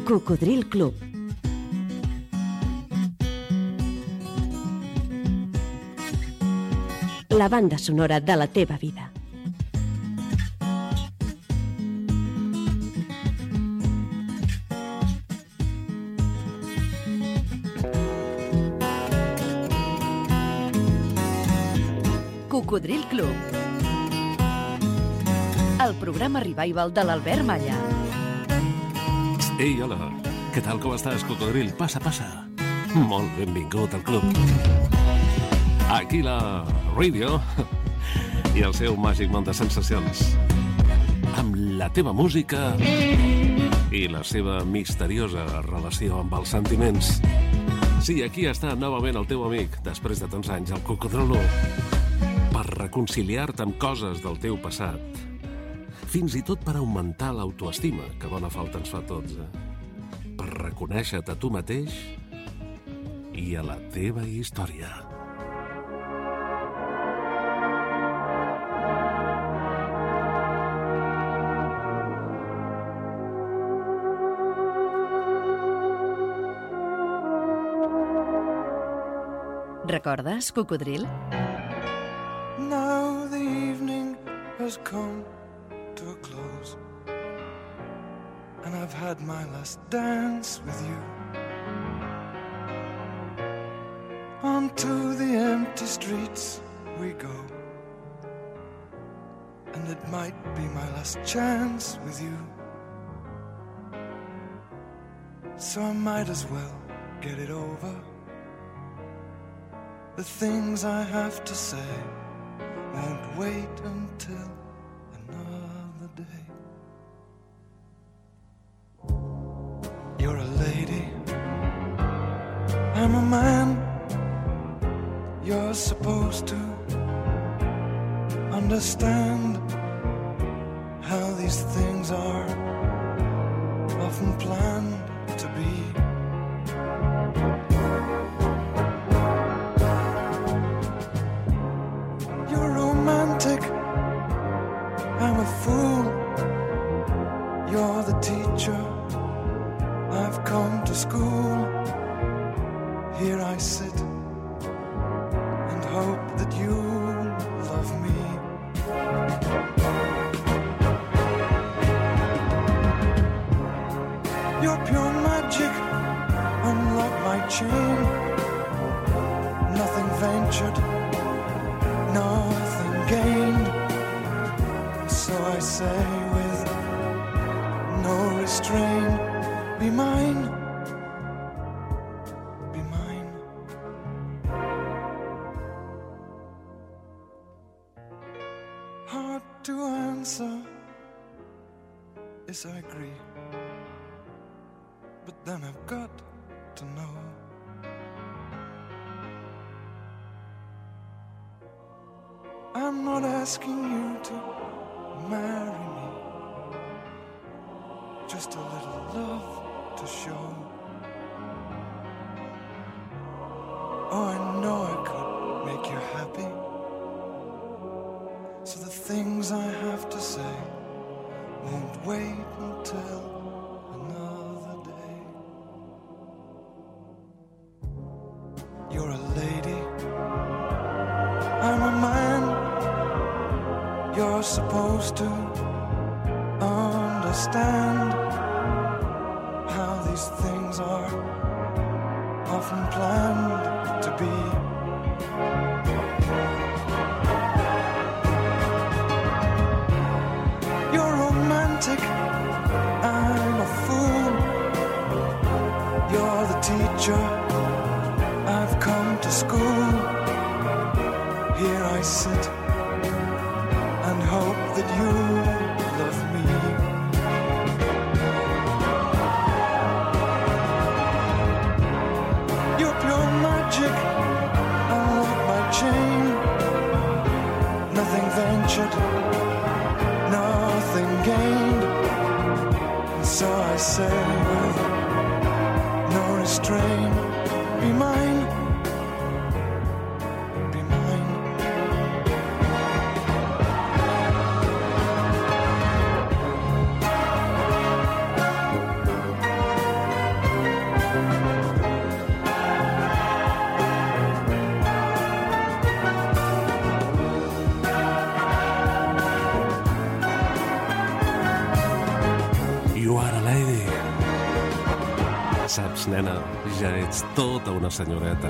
Cocodril Club. La banda sonora de la teva vida. Cocodril Club. El programa revival de l'Albert Malla. Ei, hola. Què tal, com estàs, Cocodril? Passa, passa. Molt benvingut al club. Aquí la ràdio i el seu màgic món de sensacions. Amb la teva música i la seva misteriosa relació amb els sentiments. Sí, aquí està novament el teu amic, després de tants anys, el Cocodrilo, per reconciliar-te amb coses del teu passat. Fins i tot per augmentar l'autoestima, que bona falta ens fa a tots, per reconèixer-te a tu mateix i a la teva història. Recordes, Cocodril? Now the evening has come to a close, and I've had my last dance with you. Onto the empty streets we go, and it might be my last chance with you. So I might as well get it over. The things I have to say won't wait until another day. You're a lady, I'm a man. You're supposed to understand how these things are often planned to be. You're romantic, I'm a fool. You're the teacher, I've come to school. Here I sit and hope that you'll love me. You're pure magic, unlock my chain. Nothing ventured, nothing gained. So I say with no restraint, be mine, be mine. Hard to answer, yes I agree, but then I've got to know. I'm not asking you to marry me, just a little love to show. Oh, I know I could make you happy, so the things I have to say won't wait until another day. You're a lady, I'm a man. You're supposed to understand how these things are often planned to be. You're romantic, I'm a fool. You're the teacher, I've come to school. Here I sit and hope that you love me. You're pure magic, unlock my chain. Nothing ventured, nothing gained. And so I say with no restraint, be mine, be mine. You are a lady. Saps, nena, ja ets tota una senyoreta.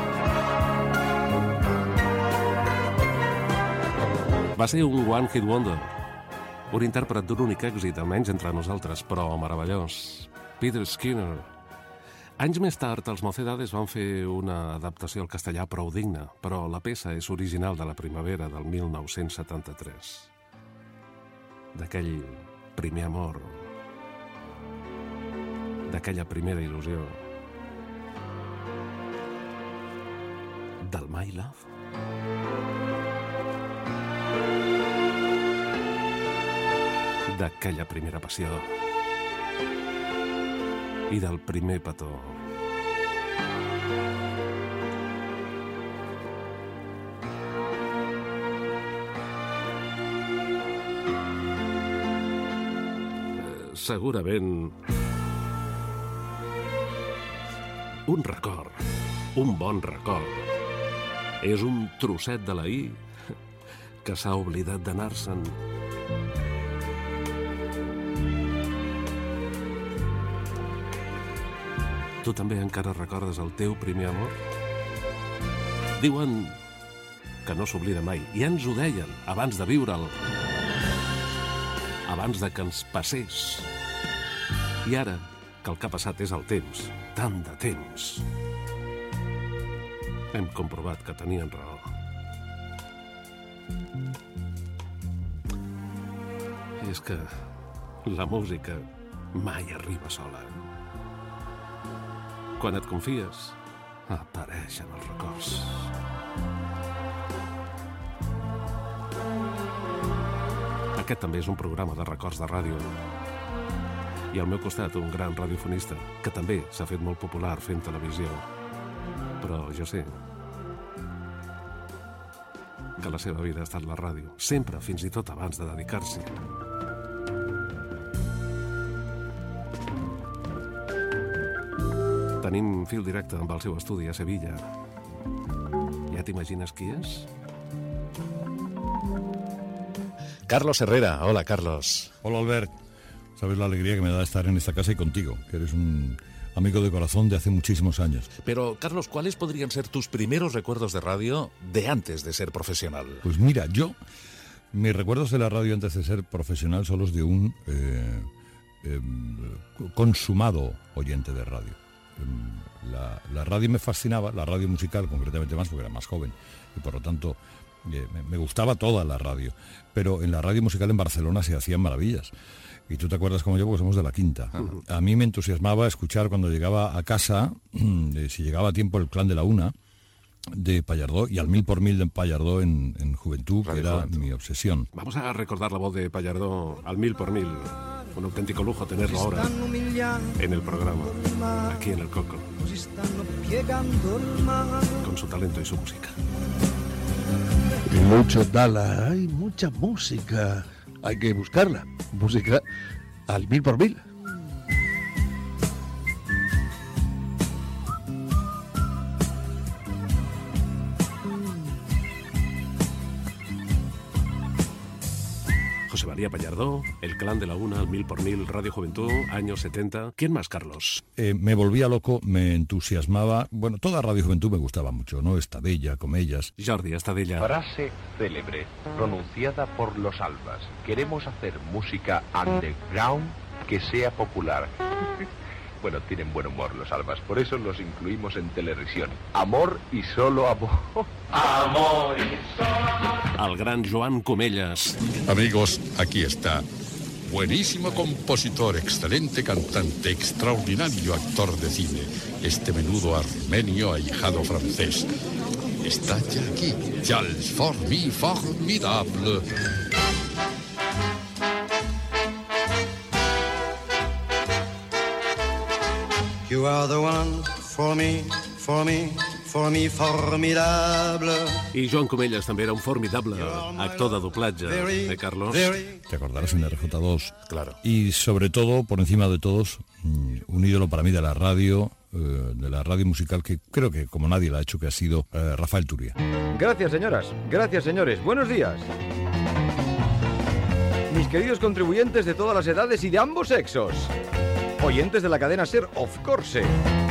Va ser un one hit wonder, un intèrpret d'un únic èxit, almenys entre nosaltres, però meravellós. Peter Skinner. Anys més tard, els Mocedades van fer una adaptació al castellà prou digna, però la peça és original de la primavera del 1973. D'aquell primer amor, d'aquella primera il·lusió, del My Love. D'aquella primera passió i del primer petó. Segurament un record, un bon record, és un trosset de l'ahir que s'ha oblidat d'anar-se'n. Tu també encara recordes el teu primer amor? Diuen que no s'oblida mai, i ens ho deien abans de viure'l, abans de que ens passés. I ara, que el que ha passat és el temps, tant de temps, hem comprovat que tenien raó. I és que la música mai arriba sola. Quan et confies, apareixen els records. Aquest també és un programa de records de ràdio. I al meu costat un gran radiofonista, que també s'ha fet molt popular fent televisió. Però jo sé que la seva vida ha estat la ràdio, sempre, fins i tot abans de dedicar-s'hi. Tenim fil directe amb el seu estudi a Sevilla. Ja t'imagines qui és? Carlos Herrera. Hola, Carlos. Hola, Albert. Sabes la alegría que me da estar en esta casa y contigo, que eres un amigo de corazón de hace muchísimos años. Pero, Carlos, ¿cuáles podrían ser tus primeros recuerdos de radio de antes de ser profesional? Pues mira, mis recuerdos de la radio antes de ser profesional son los de un consumado oyente de radio. La radio me fascinaba, la radio musical concretamente más, porque era más joven y por lo tanto me gustaba toda la radio, pero en la radio musical en Barcelona se hacían maravillas. Y tú te acuerdas como yo, porque somos de la Quinta. A mí me entusiasmaba escuchar cuando llegaba a casa, si llegaba a tiempo, el Clan de la Una de Pallardó, y al 1000 por 1000 de Pallardó en Juventud, Radio que era Juventud. Mi obsesión. Vamos a recordar la voz de Pallardó al 1000 por 1000. Un auténtico lujo tenerlo ahora en el programa, aquí en el Coco, con su talento y su música. Mucho Dala, hay mucha música, hay que buscarla, música al 1000 por 1000. José María Pallardó, el Clan de la Una, al 1000 por 1000, Radio Juventud, años 70. ¿Quién más, Carlos? Me volvía loco, me entusiasmaba. Bueno, toda Radio Juventud me gustaba mucho, ¿no? Estadella, Comellas. Jordi Estadella. Frase célebre, pronunciada por los Albas. Queremos hacer música underground que sea popular. Bueno, tienen buen humor los Albas, por eso los incluimos en Telerevisión. Amor y solo amor. Amor y solo amor. Al gran Joan Comellas. Amigos, aquí está. Buenísimo compositor, excelente cantante, extraordinario actor de cine. Este menudo armenio ahijado francés. Está ya aquí. Charles formidable. You are the one for me, formidable. I Joan Comellas també era un formidable actor de doblatge, Carlos? Te acordarás en RJ2. Claro. Y sobre todo, por encima de todos, un ídolo para mí de la radio musical, que creo que como nadie la ha hecho, que ha sido Rafael Turia. Gracias, señoras. Gracias, señores. Buenos días. mis queridos contribuyentes de todas las edades y de ambos sexos, oyentes de la cadena SER Of Course.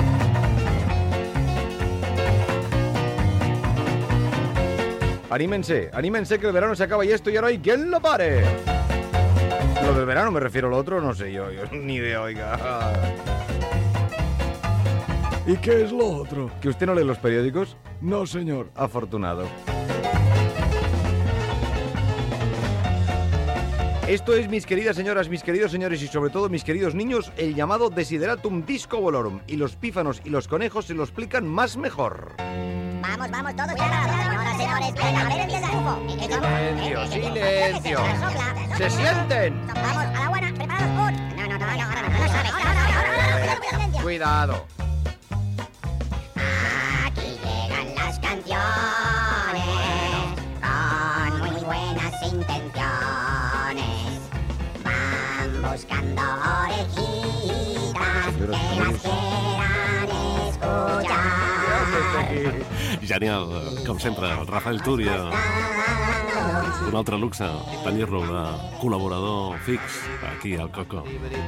Anímense, anímense que el verano se acaba y esto ya no hay quien lo pare. Lo del verano me refiero, lo otro no sé yo ni idea, oiga. ¿Y qué es lo otro? ¿Que usted no lee los periódicos? No, señor. Afortunado. Esto es, mis queridas señoras, mis queridos señores y sobre todo mis queridos niños, el llamado Desideratum Disco Volorum. Y los pífanos y los conejos se lo explican más mejor. Vamos, vamos, todos señoras, señores, venga, a ver, empieza el bufo. Silencio, silencio. ¡Se sienten! Vamos, a la buena, preparados, no, Cuidado. Aquí llegan las canciones con muy buenas intenciones. Van buscando orejitas que las quieran escuchar. Genial, com sempre, el Rafael Túria. Un altre luxe, tenir-lo de col·laborador fix aquí al Coco.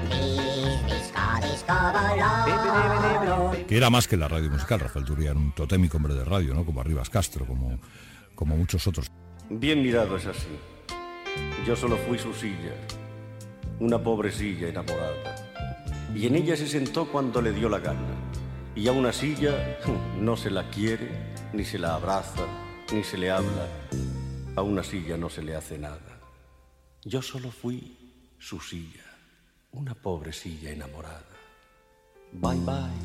Que era más que la radio musical. Rafael Túria era un totémico hombre de radio, ¿no? Como Arribas Castro, como muchos otros. Bien mirado es así. Yo solo fui su silla, una pobre silla enamorada. Y en ella se sentó cuando le dio la gana. Y a una silla no se la quiere, ni se la abraza, ni se le habla. A una silla no se le hace nada. Yo solo fui su silla, una pobre silla enamorada. Bye, bye.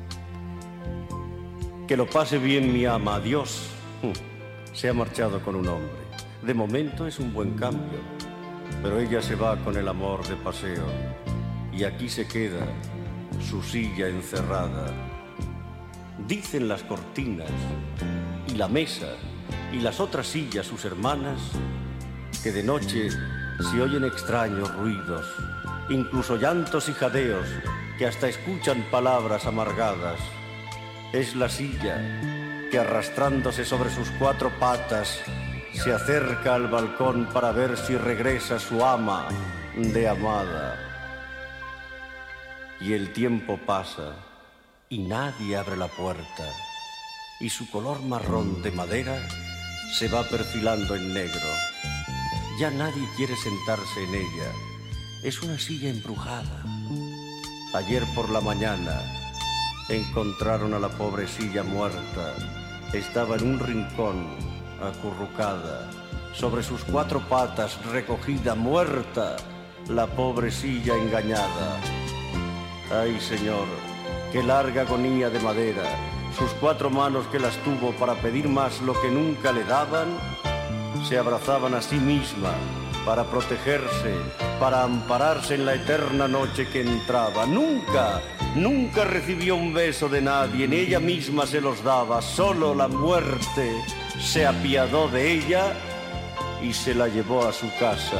Que lo pase bien mi ama, adiós. Se ha marchado con un hombre. De momento es un buen cambio, pero ella se va con el amor de paseo. Y aquí se queda su silla encerrada. Dicen las cortinas y la mesa y las otras sillas, sus hermanas, que de noche se oyen extraños ruidos, incluso llantos y jadeos, que hasta escuchan palabras amargadas. Es la silla que, arrastrándose sobre sus cuatro patas, se acerca al balcón para ver si regresa su ama de amada. Y el tiempo pasa y nadie abre la puerta, y su color marrón de madera se va perfilando en negro. Ya nadie quiere sentarse en ella. Es una silla embrujada. Ayer por la mañana encontraron a la pobre silla muerta. Estaba en un rincón, acurrucada, sobre sus cuatro patas, recogida, muerta, la pobre silla engañada. Ay, Señor, qué larga agonía de madera, sus cuatro manos que las tuvo para pedir más lo que nunca le daban, se abrazaban a sí misma para protegerse, para ampararse en la eterna noche que entraba. Nunca recibió un beso de nadie, ni ella misma se los daba, solo la muerte se apiadó de ella y se la llevó a su casa.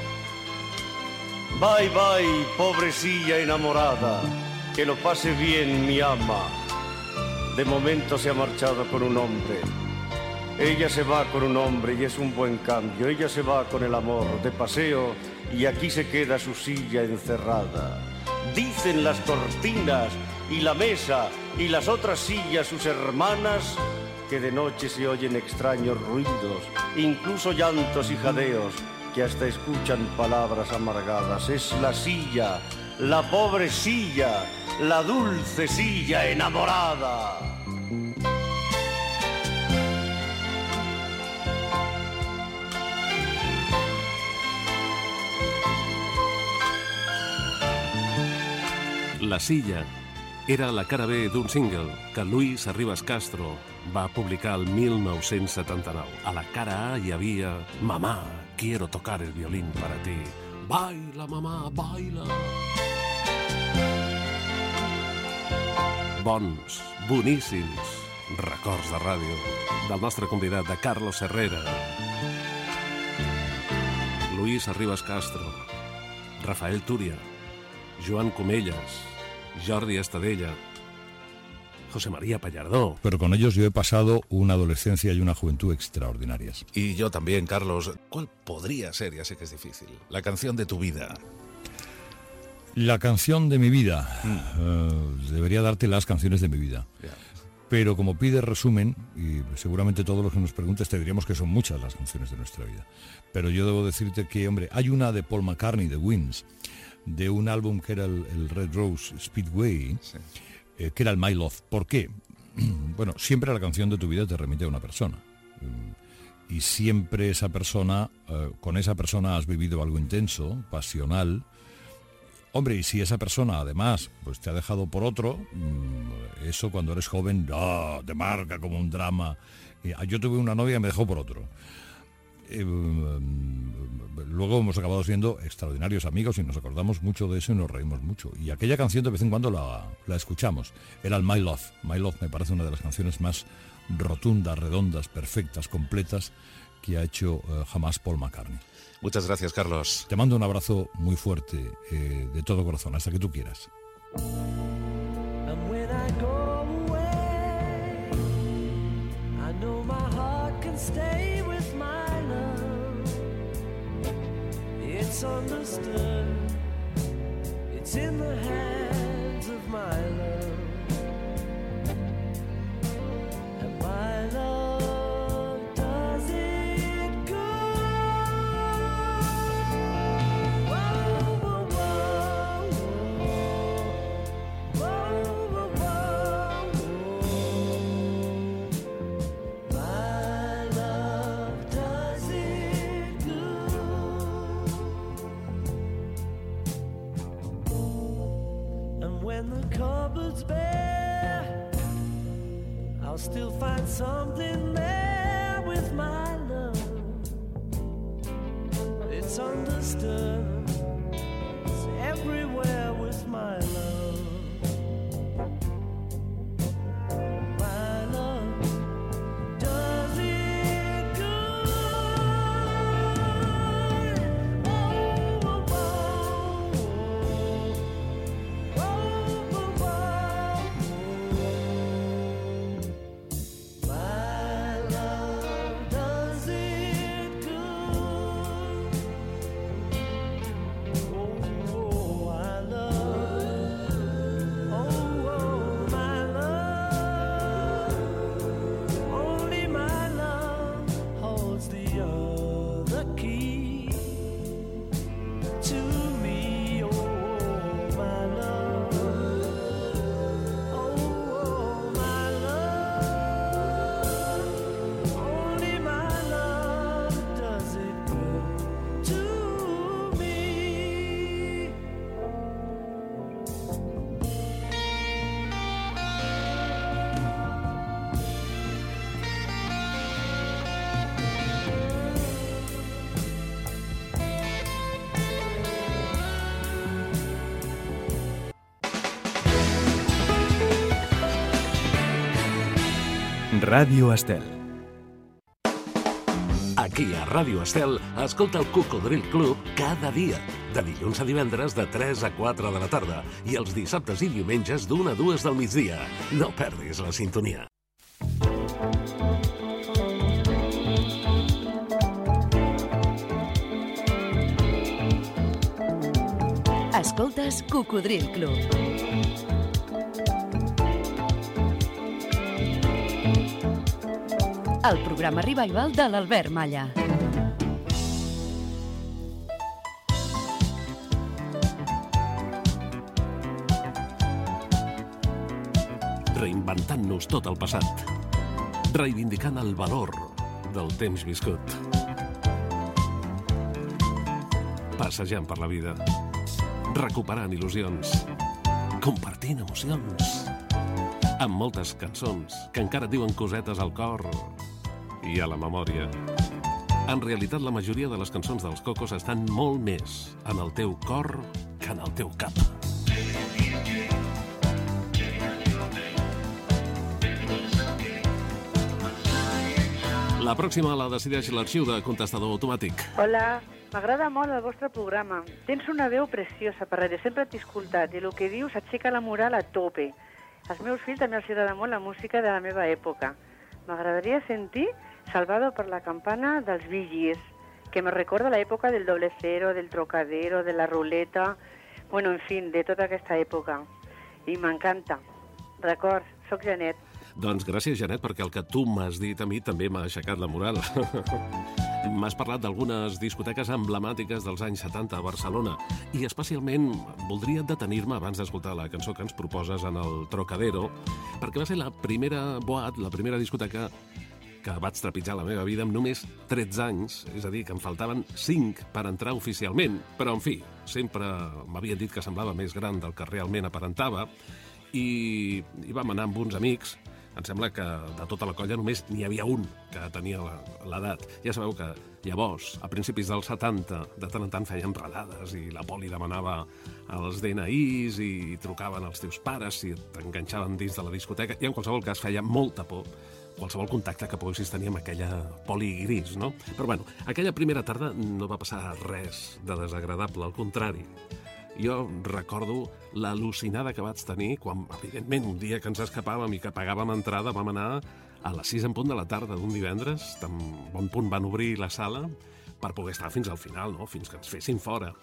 Bye, bye, pobrecilla enamorada, que lo pase bien mi ama. De momento se ha marchado con un hombre. Ella se va con un hombre y es un buen cambio. Ella se va con el amor de paseo y aquí se queda su silla encerrada. Dicen las cortinas y la mesa y las otras sillas, sus hermanas, que de noche se oyen extraños ruidos, incluso llantos y jadeos, que hasta escuchan palabras amargadas. Es la silla, la pobre silla, la dulce silla enamorada. La silla era la cara B d'un single que Luis Arribas Castro va publicar el 1979. A la cara A hi havia Mamá, quiero tocar el violín para ti. Baila, mamá, baila. Bons, boníssims records de ràdio del nostre convidat, de Carlos Herrera. Luis Arribas Castro, Rafael Túria, Joan Comelles, Jordi Estadella, José María Pallardó. Pero con ellos yo he pasado una adolescencia y una juventud extraordinarias. Y yo también, Carlos. ¿Cuál podría ser, ya sé que es difícil, la canción de tu vida? La canción de mi vida. Debería darte las canciones de mi vida. Yeah. Pero como pide resumen, y seguramente todos los que nos preguntes te diríamos que son muchas las canciones de nuestra vida. Pero yo debo decirte que, hombre, hay una de Paul McCartney, de Wings, de un álbum que era el Red Rose Speedway, sí, que era el My Love. ¿Por qué? Bueno, siempre la canción de tu vida te remite a una persona. Y siempre esa persona, con esa persona has vivido algo intenso, pasional. Hombre, y si esa persona además pues te ha dejado por otro, eso cuando eres joven te marca como un drama. Yo tuve una novia que me dejó por otro. Luego hemos acabado siendo extraordinarios amigos y nos acordamos mucho de eso y nos reímos mucho. Y aquella canción de vez en cuando la escuchamos. Era el My Love. My Love me parece una de las canciones más rotundas, redondas, perfectas, completas que ha hecho jamás Paul McCartney. Muchas gracias, Carlos. Te mando un abrazo muy fuerte, de todo corazón, hasta que tú quieras. It's understood, it's in the hands of my love, and my love does it good. Whoa, whoa, whoa, whoa, whoa, whoa, whoa. My love does it good. When the cupboard's bare, I'll still find something there with my love. It's understood, it's everywhere with my love. My love does it good. Oh, oh, oh, Ràdio Estel. Aquí a Ràdio Estel, escolta el Cocodril Club cada dia, de dilluns a divendres de 3 a 4 de la tarda i els dissabtes i diumenges d'1 a 2 del migdia. No perdis la sintonia. Escoltes Cocodril Club. El programa revival de l'Albert Malla. Reinventant-nos tot el passat. Reivindicant el valor del temps viscut. Passejant per la vida. Recuperant il·lusions. Compartint emocions. Amb moltes cançons que encara et diuen cosetes al cor i a la memòria. En realitat, la majoria de les cançons dels Cocos estan molt més en el teu cor que en el teu cap. La pròxima la decideix l'arxiu de contestador automàtic. Hola, m'agrada molt el vostre programa. Tens una veu preciosa, Parrera, sempre t'he escoltat i el que dius aixeca la moral a tope. Als meus fills també els agrada molt la música de la meva època. M'agradaria sentir Salvado per la campana dels Bee Gees, que me recorda l'època del doble cero, del trocadero, de la ruleta, bueno, en fi, de tota aquesta època. I m'encanta. D'acord, soc Janet. Doncs gràcies, Janet, perquè el que tu m'has dit a mi també m'ha aixecat la moral. M'has parlat d'algunes discoteques emblemàtiques dels anys 70 a Barcelona i especialment voldria detenir-me abans d'escoltar la cançó que ens proposes en el Trocadero, perquè va ser la primera boat, la primera discoteca que vaig trepitjar la meva vida amb només 13 anys, és a dir, que em faltaven 5 per entrar oficialment, però en fi, sempre m'havien dit que semblava més gran del que realment aparentava i vam anar amb uns amics. Em sembla que de tota la colla només n'hi havia un que tenia l'edat. Ja sabeu que llavors, a principis dels 70, de tant en tant feien redades i la poli demanava els DNIs i trucaven als teus pares si t'enganxaven dins de la discoteca i en qualsevol cas feia molta por qualsevol contacte que poguessis tenir amb aquella poli gris, no? Però bueno, aquella primera tarda no va passar res de desagradable, al contrari. Jo recordo l'al·lucinada que vaig tenir quan, evidentment, un dia que ens escapàvem i que pagàvem entrada, vam anar a les 6 en punt de la tarda d'un divendres, tan bon punt van obrir la sala per poder estar fins al final, no? Fins que ens fessin fora.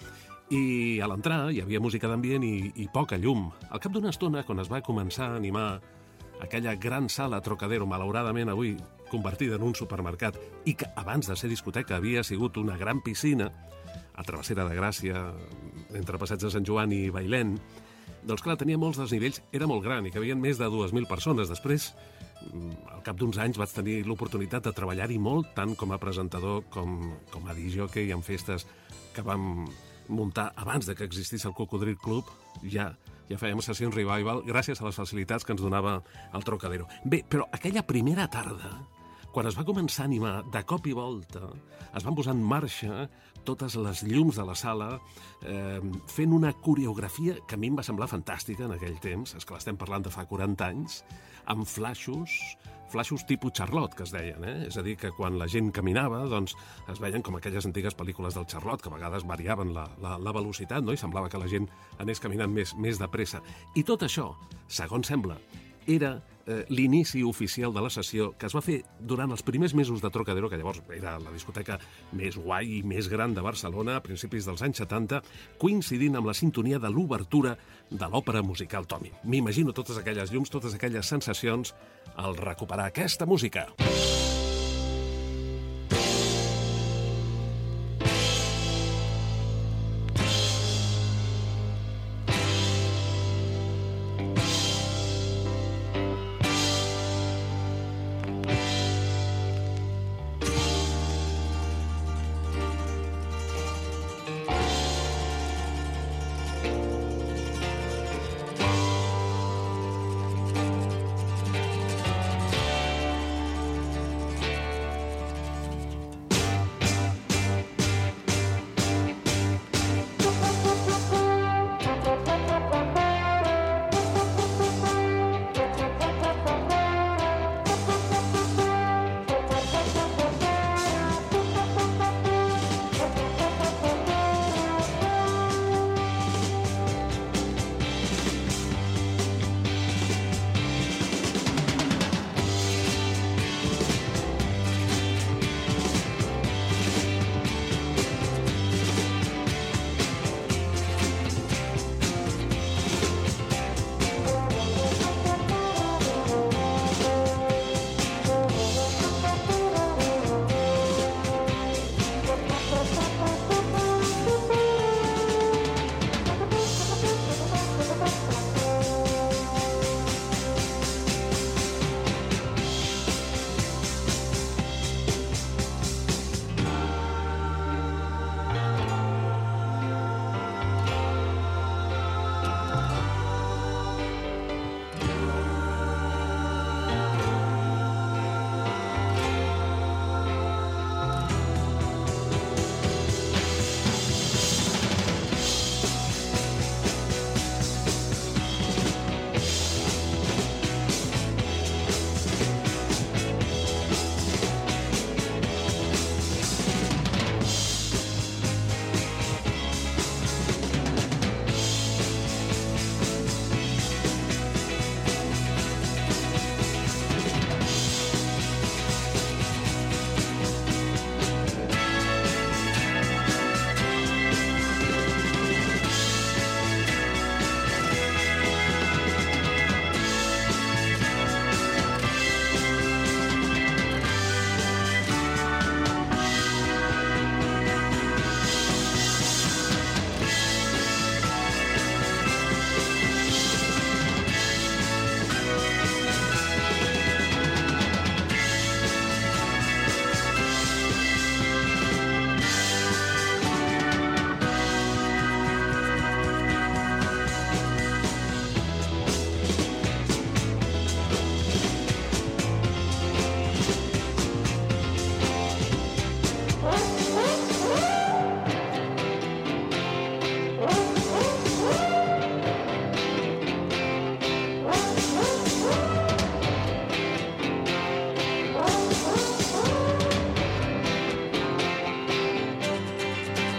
I a l'entrar hi havia música d'ambient i poca llum. Al cap d'una estona, quan es va començar a animar aquella gran sala Trocadero, malauradament avui convertida en un supermercat, i que abans de ser discoteca havia sigut una gran piscina, a Travessera de Gràcia, entre Passeig de Sant Joan i Bailèn, doncs clar, tenia molts desnivells, era molt gran i que havien més de 2.000 persones. Després, al cap d'uns anys, vaig tenir l'oportunitat de treballar-hi molt, tant com a presentador com a discjòquei en festes que vam muntar abans de que existís el Cocodril Club. Ja fèiem sessions revival gràcies a les facilitats que ens donava el Trocadero. Bé, però aquella primera tarda, quan es va començar a animar de cop i volta, es van posar en marxa totes les llums de la sala, fent una coreografia que a mi em va semblar fantàstica en aquell temps, és que l'estem parlant de fa 40 anys, amb flaixos tipus Charlotte, que es deien, És a dir, que quan la gent caminava, doncs es veien com aquelles antigues pel·lícules del Charlotte, que a vegades variaven la velocitat, no? I semblava que la gent anés caminant més de pressa. I tot això, segons sembla, era l'inici oficial de la sessió que es va fer durant els primers mesos de Trocadero, que llavors era la discoteca més guai i més gran de Barcelona a principis dels anys 70, coincidint amb la sintonia de l'obertura de l'òpera musical Tommy. M'imagino totes aquelles llums, totes aquelles sensacions al recuperar aquesta música.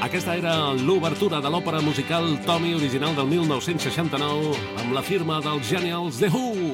Aquesta era l'obertura de l'òpera musical Tommy, original del 1969, amb la firma dels genials The Who.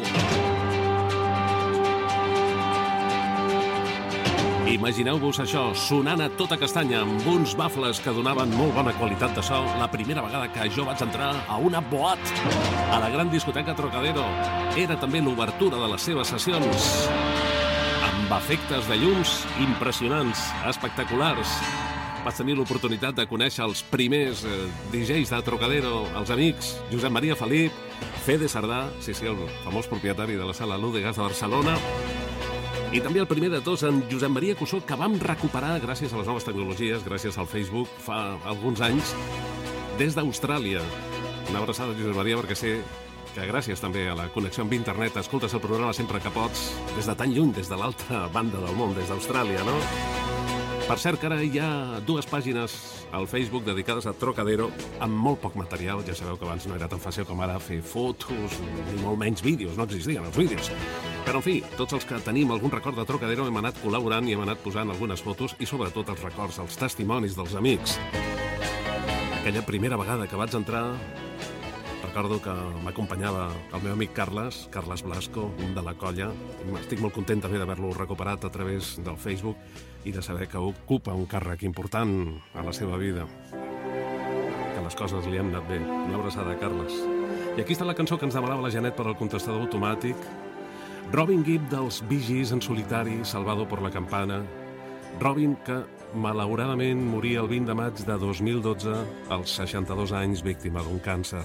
Imagineu-vos això, sonant a tota castanya, amb uns bafles que donaven molt bona qualitat de so, la primera vegada que jo vaig entrar a una boat a la gran discoteca Trocadero. Era també l'obertura de les seves sessions, amb efectes de llums impressionants, espectaculars. Vaig tenir l'oportunitat de conèixer els primers DJs de Trocadero, els amics Josep Maria Felip, Fede Sardà, sí, el famós propietari de la sala Ludegas de Barcelona, i també el primer de tots, en Josep Maria Cussó, que vam recuperar gràcies a les noves tecnologies, gràcies al Facebook, fa alguns anys, des d'Austràlia. Una abraçada, Josep Maria, perquè sé que gràcies també a la connexió amb internet escoltes el programa sempre que pots, des de tan lluny, des de l'altra banda del món, des d'Austràlia, no? Per cert, que ara hi ha 2 pàgines al Facebook dedicades a Trocadero amb molt poc material. Ja sabeu que abans no era tan fàcil com ara fer fotos, ni molt menys vídeos, no existien els vídeos. Però, en fi, tots els que tenim algun record de Trocadero hem anat col·laborant i hem anat posant algunes fotos i sobretot els records, els testimonis dels amics. Aquella primera vegada que vaig entrar, recordo que m'acompanyava el meu amic Carles Blasco, un de la colla. Estic molt content també d'haver-lo recuperat a través del Facebook i de saber que ocupa un càrrec important a la seva vida. Que les coses li han anat bé. Una abraçada, Carles. I aquí està la cançó que ens demanava la Janet per al contestador automàtic. Robin Gibb dels Bee Gees en solitari, salvado por la campana. Robin, que malauradament moria el 20 de maig de 2012 als 62 anys, víctima d'un càncer.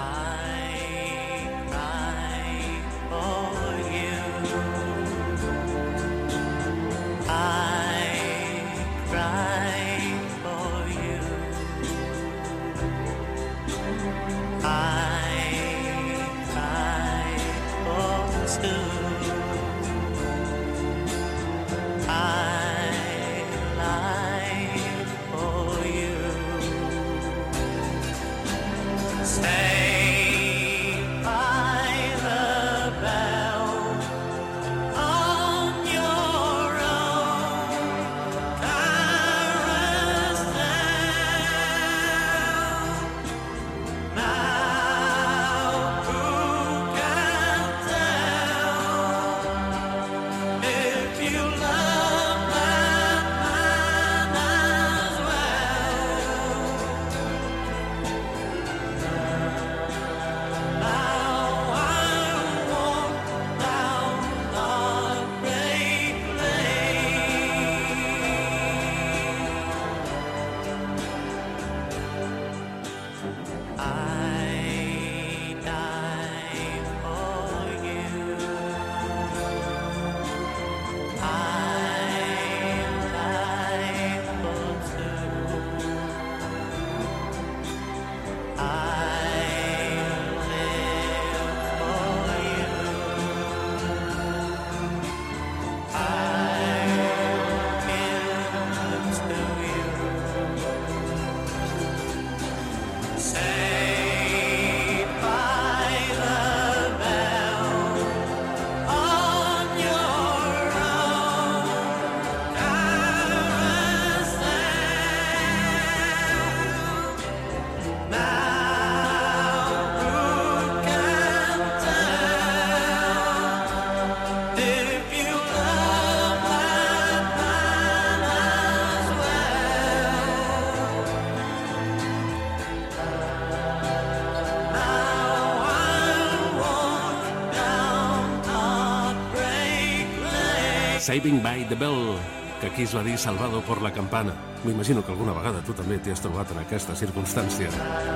Saving by the Bell, que aquí es va dir Salvado por la campana. M'imagino que alguna vegada tu també t'hi has trobat en aquesta circumstància.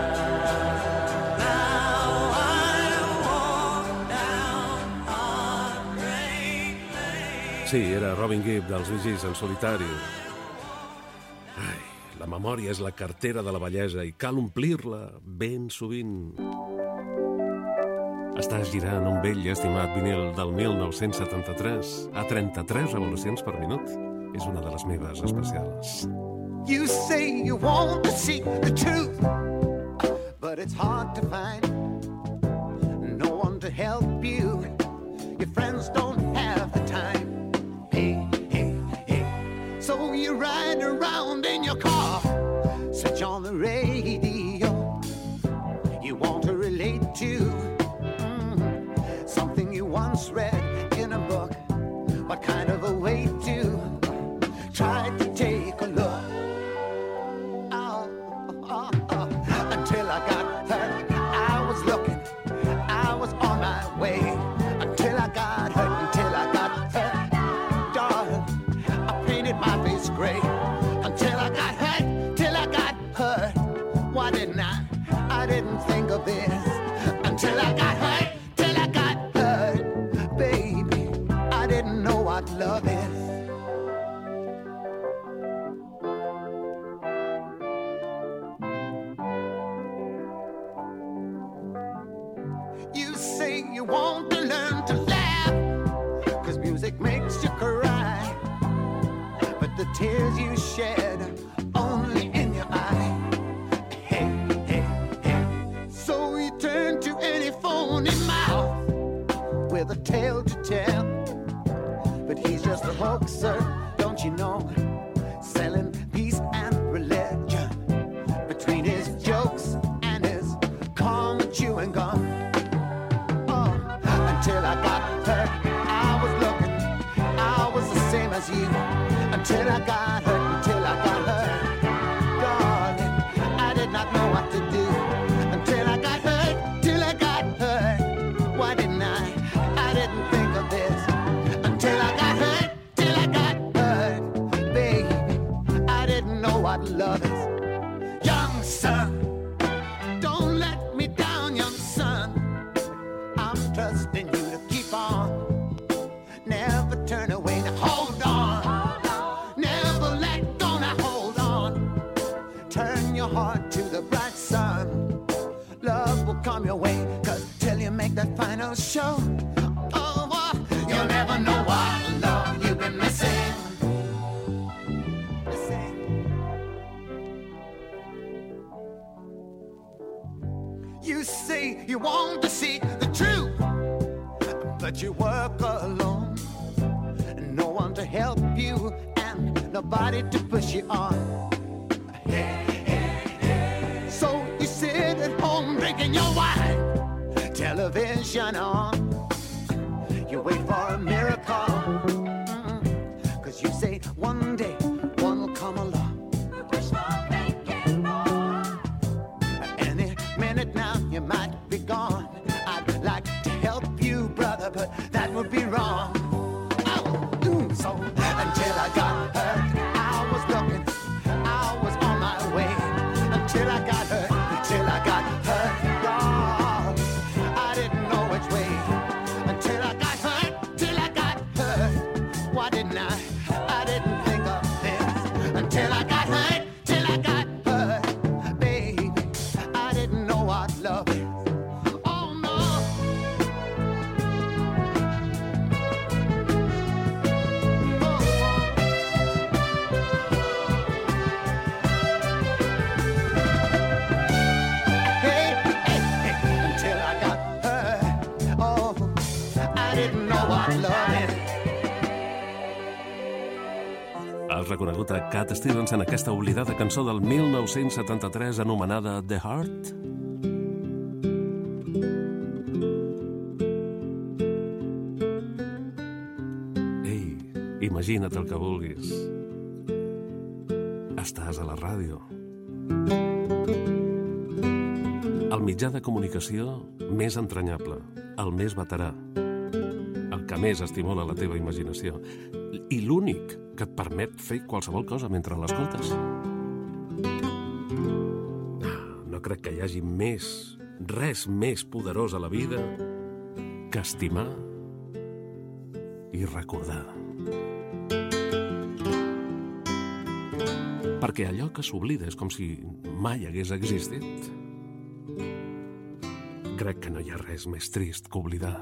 Sí, era Robin Gibb dels Bee Gees en solitari. Ai, la memòria és la cartera de la bellesa i cal omplir-la ben sovint. Estàs girant un vell i estimat vinil del 1973 a 33 revolucions per minut. És una de les meves especials. You say you want to see the truth, but it's hard to find. No one to help you. Your friends don't have the time. Hey, hey, hey. So you ride around in your car, set message on the radio you want to relate to, something you once read in a book. What kind of a way to try to take a look? Until I got hurt, I was looking, I was on my way. Until I got hurt, darling, I painted my face gray. Until I got hurt, why didn't I didn't think of this. Until I got hurt, baby, I didn't know what love is. You say you want to learn to laugh, 'cause music makes you cry, but the tears you shed only in your eye. Hey, hey, hey. So you turn to any phony mouth with a tale to tell, but he's just a hoaxer, don't you know, selling peace and religion between his jokes and his calm chewing gum. Until I got hurt, I was looking, I was the same as you. Until I got hurt, darling, I did not know what to do. Until I got hurt, why didn't I didn't think of this. Until I got hurt, baby, I didn't know what love is. Young son, don't let me down, young son. I'm trusting you to keep on. Never turn away, now hold on. Never let go, now hold on. Turn your heart to the bright sun. Love will come your way, 'cause till you make that final show, you'll never know what love you've been missing. You say you want to see the truth, but you work alone, no one to help you and nobody to push you on. Hey, hey, hey. So you sit at home drinking your wine, television on, you wait for a miracle, 'cause you say one day one will come along. Any minute now you might be gone. I'd like to help you, brother, but that would be wrong. So until I got hurt, I was looking, I was on my way. Until I got hurt, God, I didn't know which way. Until I got hurt, why didn't I didn't think of this. Until I got hurt, baby, I didn't know what love is. Oh no. Has reconegut a Cat Stevens en aquesta oblidada cançó del 1973 anomenada The Heart? Ei, imagina't el que vulguis. Estàs a la ràdio. El mitjà de comunicació més entranyable, el més veterà, el que més estimula la teva imaginació i l'únic que et permet fer qualsevol cosa mentre l'escoltes. No crec que hi hagi res més poderós a la vida que estimar i recordar. Perquè allò que s'oblida és com si mai hagués existit. Crec que no hi ha res més trist que oblidar.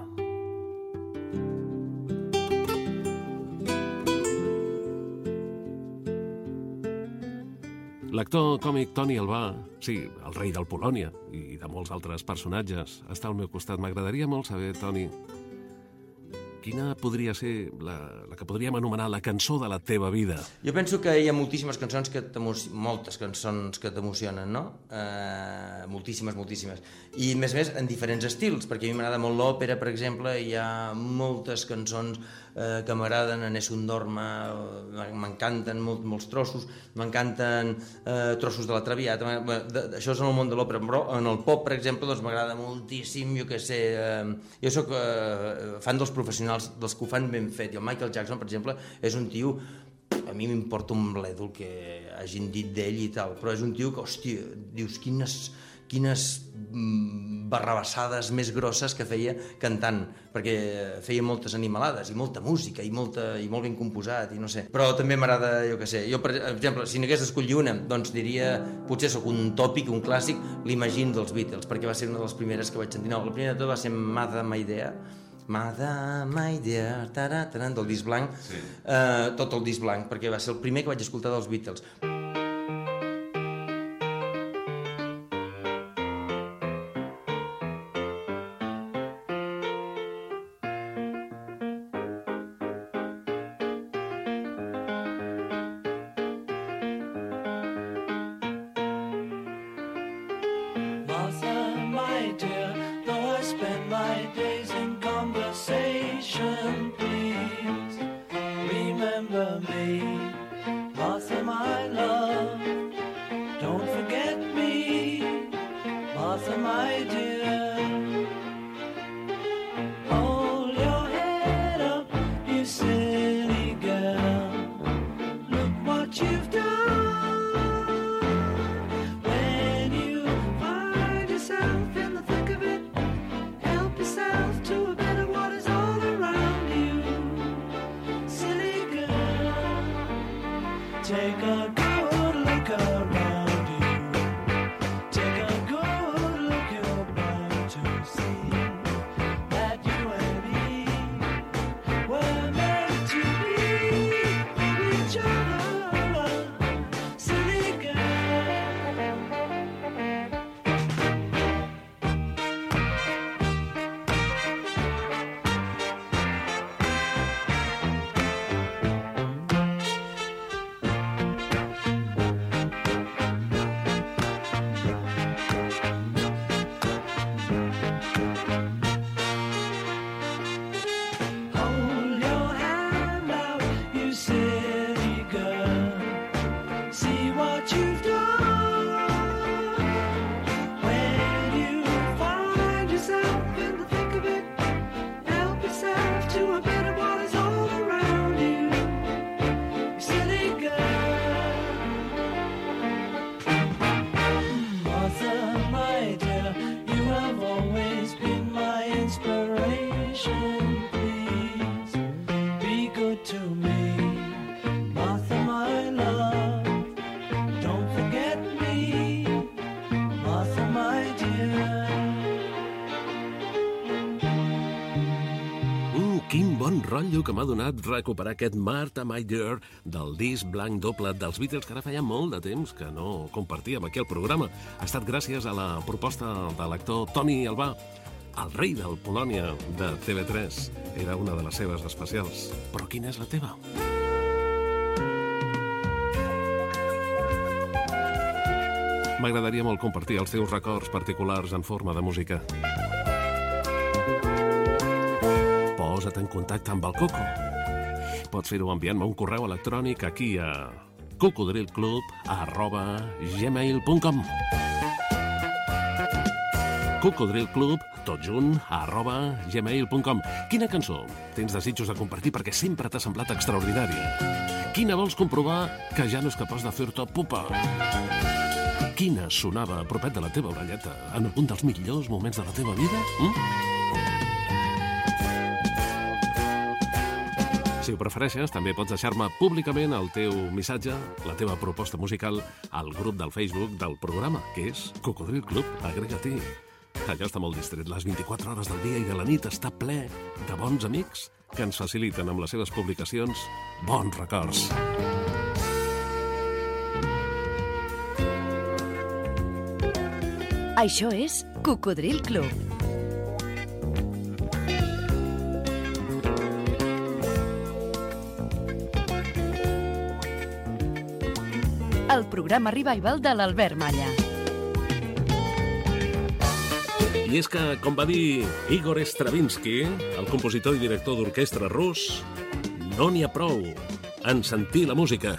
L'actor còmic Toni Albà, sí, el rei del Polònia i de molts altres personatges, està al meu costat. M'agradaria molt saber, Toni, quina podria ser la que podríem anomenar la cançó de la teva vida? Jo penso que hi ha moltíssimes cançons moltes cançons que t'emocionen, no? Moltíssimes. I més en diferents estils, perquè a mi m'agrada molt l'òpera, per exemple, hi ha moltes cançons que m'agraden, en Es un dorma, m'encanten molts trossos, m'encanten trossos de la Traviata, això és en el món de l'òpera, però en el pop, per exemple, doncs m'agrada moltíssim, jo què sé, jo soc fan dels professionals, dels que ho fan ben fet, i el Michael Jackson, per exemple, és un tio, a mi m'importa un bledo el que hagin dit d'ell i tal, però és un tio que, hòstia, dius, quines barrabassades més grosses que feia cantant, perquè feia moltes animalades i molta música i molt ben composat i no sé, però també m'agrada, jo què sé, jo per exemple, si n'hagués d'escollir una, doncs diria, potser sóc un tòpic, un clàssic, l'Imagine dels Beatles, perquè va ser una de les primeres que vaig sentir. No, la primera de tot va ser Mother My Dear, del disc blanc, tot el disc blanc, perquè va ser el primer que vaig escoltar dels Beatles. Rotllo que m'ha donat recuperar aquest Martha My Dear del disc blanc doble dels Beatles, que ara feia molt de temps que no compartíem aquí al programa. Ha estat gràcies a la proposta de l'actor Toni Albà, el rei del Polònia de TV3. Era una de les seves especials. Però quina és la teva? M'agradaria molt compartir els teus records particulars en forma de música. Posa't en contacte amb el Coco. Pots fer-ho enviant-me un correu electrònic aquí a cocodrilclub@gmail.com cocodrilclub, tot junt, @gmail.com. Quina cançó tens desitjos de compartir perquè sempre t'ha semblat extraordinària? Quina vols comprovar que ja no és capaç de fer-te pupa? Quina sonava a propet de la teva orelleta en algun dels millors moments de la teva vida? Si ho prefereixes, també pots deixar-me públicament el teu missatge, la teva proposta musical, al grup del Facebook del programa, que és Cocodril Club, agrega-t'hi. Allò està molt distret. Les 24 hores del dia i de la nit està ple de bons amics que ens faciliten amb les seves publicacions bons records. Això és Cocodril Club. el programa Revival de l'Albert Malla. I és que, com va dir Igor Stravinsky, el compositor i director d'orquestra rus, no n'hi ha prou en sentir la música.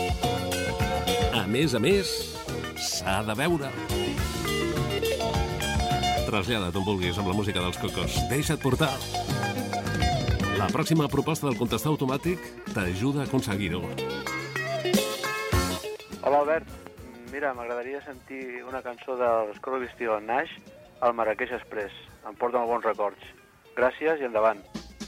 A més, s'ha de veure. Trasllada't on vulguis amb la música dels Cocos. Deixa't portar. La pròxima proposta del contestar automàtic t'ajuda a aconseguir-ho. Hola, Albert. Mira, m'agradaria sentir una cançó dels Crosby, Stills & Nash, el Marrakech Express. Em porta molt bons records. Gràcies i endavant.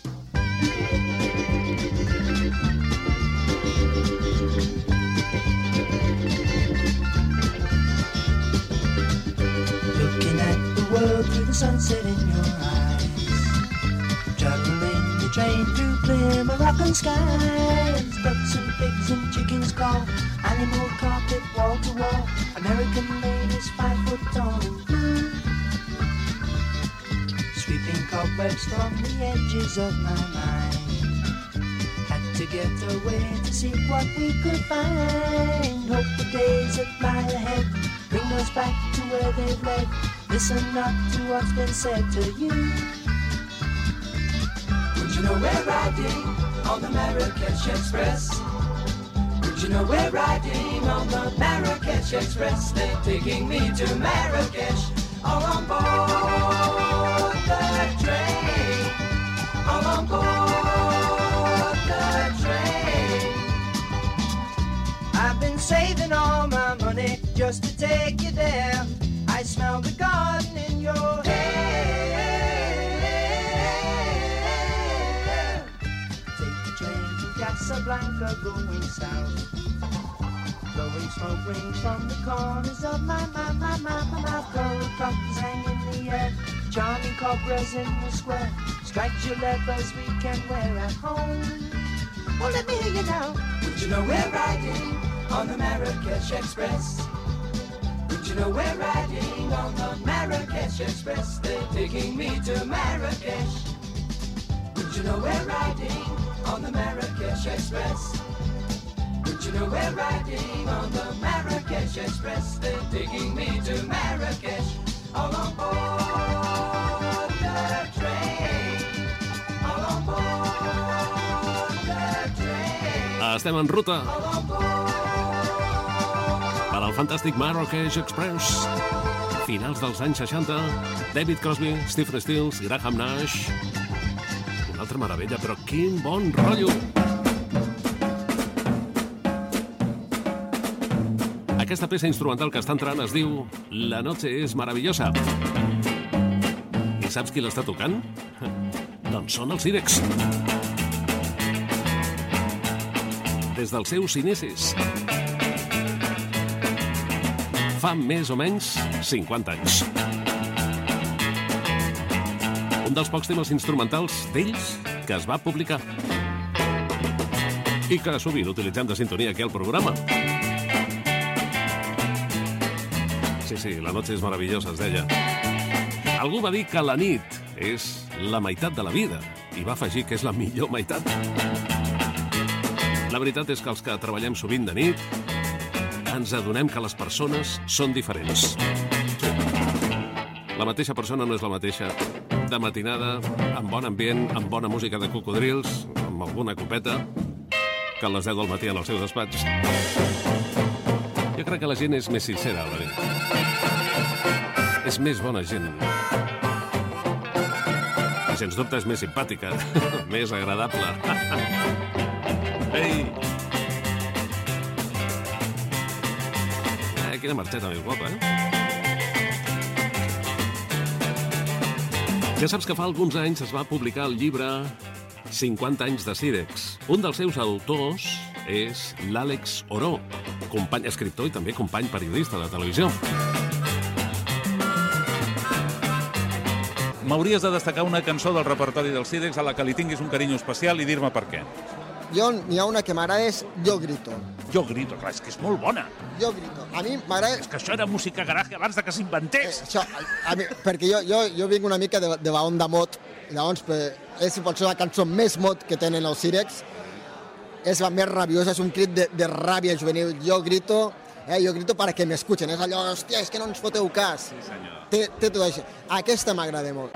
Looking at the world through the sunset in your eyes, traveling the train through clear Moroccan skies, ducks and pigs and chickens call, animal carpet wall to wall, American ladies 5 foot tall and blue, sweeping cobwebs from the edges of my mind. Had to get away to see what we could find. Hope the days that lie ahead bring us back to where they've led. Listen not to what's been said to you. Would you know we're riding on the Marrakech Express? Would you know we're riding on the Marrakech Express? They're taking me to Marrakech, all on board the train, all on board the train. I've been saving all my money just to take you there. I smell the garden in your hair. Take the train to Casablanca going south. Blowing smoke rings from the corners of my mouth. Gold buttons hang in the air, charming cobras in the square. Striped leathers we can wear at home. Well, let me hear you now. Would you know we're riding on the Marrakech Express? Would you know we're riding on the Marrakech Express? They're taking me to Marrakech. Would you know we're riding on the Marrakech Express? Would you know we're riding on the Marrakech Express? They're taking me to Marrakech, all on board the train, all on board the train. Estem en ruta per al fantàstic Marrakech Express. Finals dels anys 60, David Crosby, Stephen Stills, Graham Nash. Una altra meravella, però quin bon rotllo! Aquesta peça instrumental que està entrant es diu La noche es maravillosa. I saps qui l'està tocant? Doncs són els Sirex. Des dels seus inicis. Fa més o menys 50 anys. Un dels pocs temes instrumentals d'ells que es va publicar. I que sovint utilitzem de sintonia aquí al programa. Sí, la noche es maravillosa, es deia. Algú va dir que la nit és la meitat de la vida i va afegir que és la millor meitat. La veritat és que els que treballem sovint de nit ens adonem que les persones són diferents. La mateixa persona no és la mateixa de matinada, amb bon ambient, amb bona música de cocodrils, amb alguna copeta, que a les 10 del matí en el seu despatx. Jo crec que la gent és més sincera a la nit. És més bona gent. I sens dubte és més simpàtica, més agradable. Ei! Quina marxeta més guapa, Ja saps que fa alguns anys es va publicar el llibre 50 anys de Sirex. Un dels seus autors és l'Àlex Oró, company escriptor i també company periodista de televisió. M'hauries de destacar una cançó del repertori del Sirex a la que li tinguis un carinyo especial i dir-me per què. Jo, n'hi ha una que m'agrada, és Yo Grito. Yo Grito, clar, és que és molt bona. Yo Grito. A mi m'agrada... És que això era música garaje abans de que s'inventés. Això, perquè jo vinc una mica de la onda mod, llavors és potser la cançó més mod que tenen els Sirex. És la més rabiosa, és un crit de ràbia juvenil. Yo Grito, Jo grito para que m'escuchen. És allò, hòstia, és que no ens foteu cas. Sí, senyor. Té tot això. Aquesta m'agrada molt.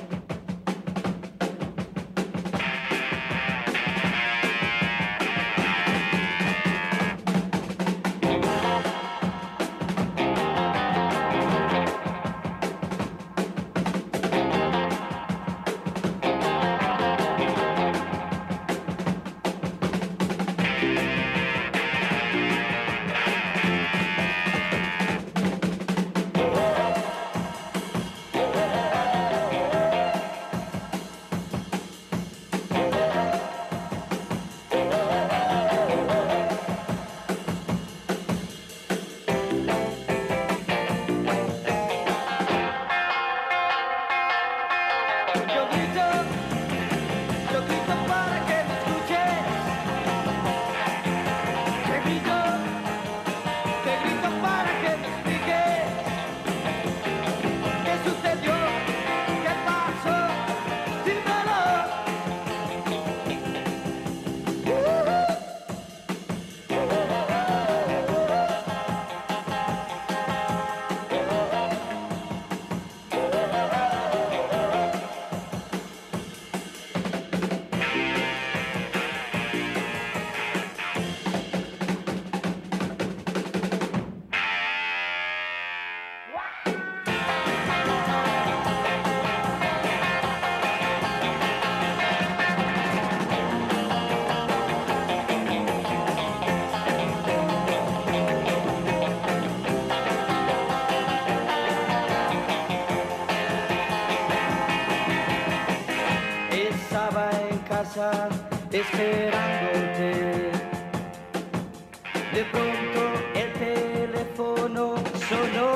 esperándote. De pronto el teléfono sonó.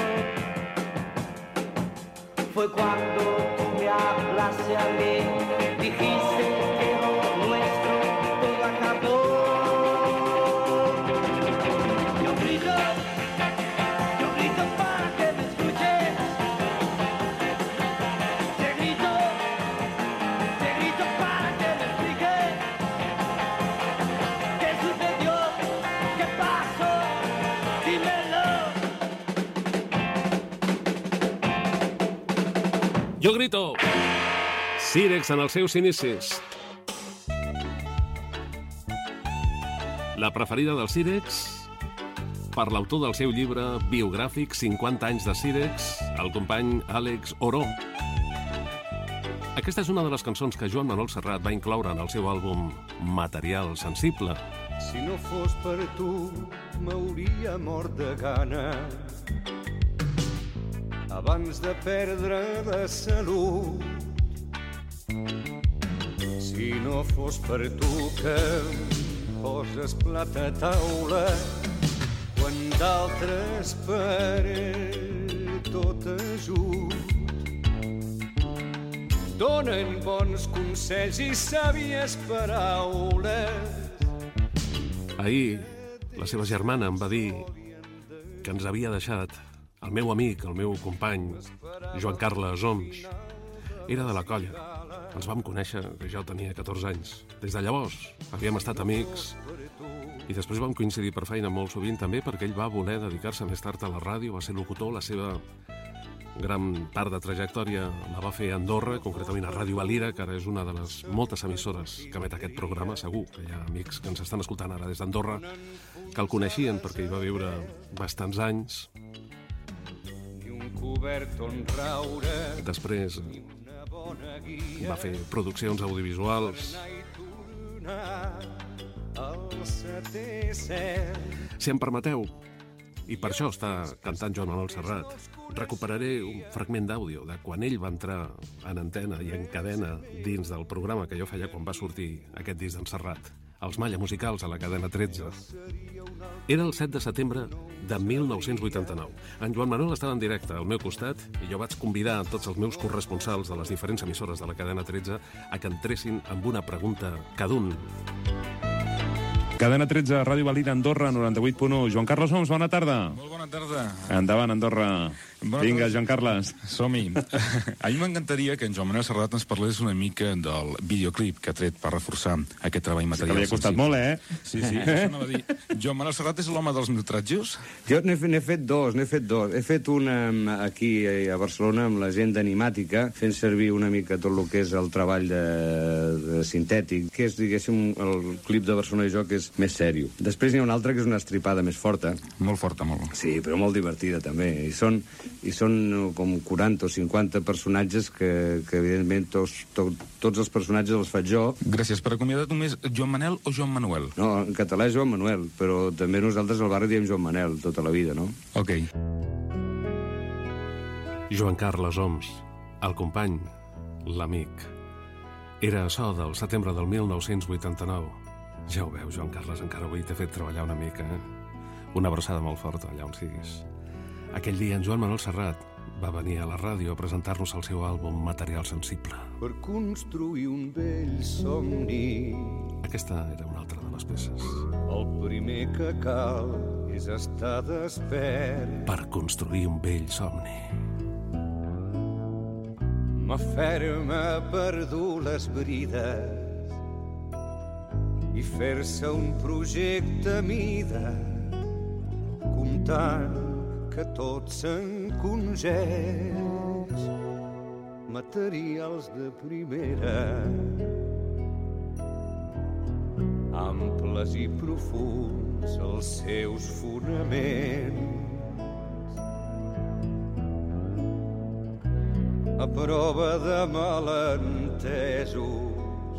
Fue cuando tú me hablaste a mí, dijiste que lo nuestro todo acabó. Yo grito para que me escuches. Te grito para que me expliques qué sucedió, qué pasó, dímelo. Jo grito! Sirex en els seus inicis. La preferida del Sirex per l'autor del seu llibre biogràfic 50 anys de Sirex, el company Àlex Oró. Aquesta és una de les cançons que Joan Manuel Serrat va incloure en el seu àlbum Material Sensible. Si no fos per tu, m'hauria mort de gana abans de perdre la salut. Si no fos per tu que poses plat a taula quan d'altres per tot ajut donen bons consells i sàvies paraules. Ahir, la seva germana em va dir que ens havia deixat el meu amic, el meu company, Joan Carles Oms. Era de la colla. Ens vam conèixer que jo tenia 14 anys. Des de llavors havíem estat amics i després vam coincidir per feina molt sovint també perquè ell va voler dedicar-se més tard a la ràdio, va ser locutor, la seva gran part de trajectòria la va fer a Andorra, concretament a Ràdio Valira, que ara és una de les moltes emissores que emet aquest programa. Segur que hi ha amics que ens estan escoltant ara des d'Andorra que el coneixien perquè hi va viure bastants anys. Després va fer produccions audiovisuals. Si em permeteu, i per això està cantant Joan Manuel Serrat, recuperaré un fragment d'àudio de quan ell va entrar en antena i en cadena dins del programa que jo feia quan va sortir aquest disc d'en Serrat, Els Malla Musicals, a la cadena 13. Era el 7 de setembre de 1989. En Joan Manuel estava en directe al meu costat i jo vaig convidar tots els meus corresponsals de les diferents emissores de la cadena 13 a que entressin amb una pregunta cada un. Cadena 13, Ràdio Valira, Andorra, 98.1. Joan Carles Oms, bona tarda. Molt bona tarda. Endavant, Andorra. Vinga, Joan Carles. Som-hi. A mi m'encantaria que en Joan Manuel Serrat ens parlés una mica del videoclip que ha tret per reforçar aquest treball material. Que li ha costat molt, Sí, això anava a dir. Joan Manuel Serrat és l'home dels metratges? Jo n'he fet dos. He fet una aquí a Barcelona amb la gent d'Animàtica, fent servir una mica tot el que és el treball de sintètic, que és, diguéssim, el clip de Barcelona i jo, que és més sèrio. Després n'hi ha una altra que és una estripada més forta. Molt forta, molt. Sí, però molt divertida, també. I són com 40 o 50 personatges que evidentment, tots els personatges els faig jo. Gràcies. Per acomiadar només Joan Manel o Joan Manuel? No, en català és Joan Manuel, però també nosaltres al barri diem Joan Manel tota la vida, no? Ok. Joan Carles Oms, el company, l'amic. Era açò del setembre del 1989. Ja ho veus, Joan Carles, encara avui t'he fet treballar una mica, eh? Una abraçada molt forta, allà on siguis. Aquell dia en Joan Manuel Serrat va venir a la ràdio a presentar-nos el seu àlbum Material Sensible. Per construir un vell somni. Aquesta era una altra de les peces. El primer que cal és estar despert. Per construir un vell somni. M'aferma per dur les brides i fer-se un projecte a mida, comptant que tot s'encongeix, materials de primera, amples i profuns els seus fonaments, a prova de malentesos,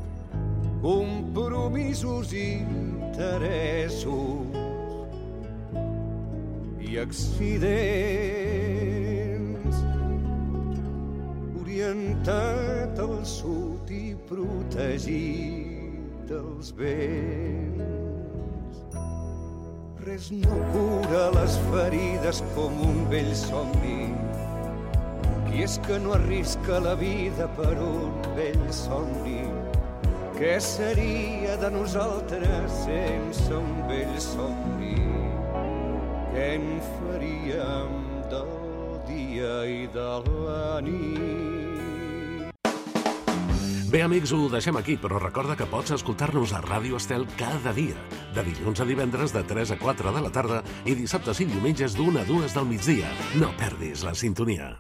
compromisos i interessos i accidents, orientat al sud i protegit dels vents. Res no cura les ferides com un vell somni, qui és que no arrisca la vida per un vell somni? Què seria de nosaltres sense un vell somni? Què en faríem del dia i de la nit? Bé, amics, ho deixem aquí, però recorda que pots escoltar-nos a Ràdio Estel cada dia, de dilluns a divendres de 3 a 4 de la tarda i dissabtes i diumenges d'1 a 2 del migdia. No perdis la sintonia.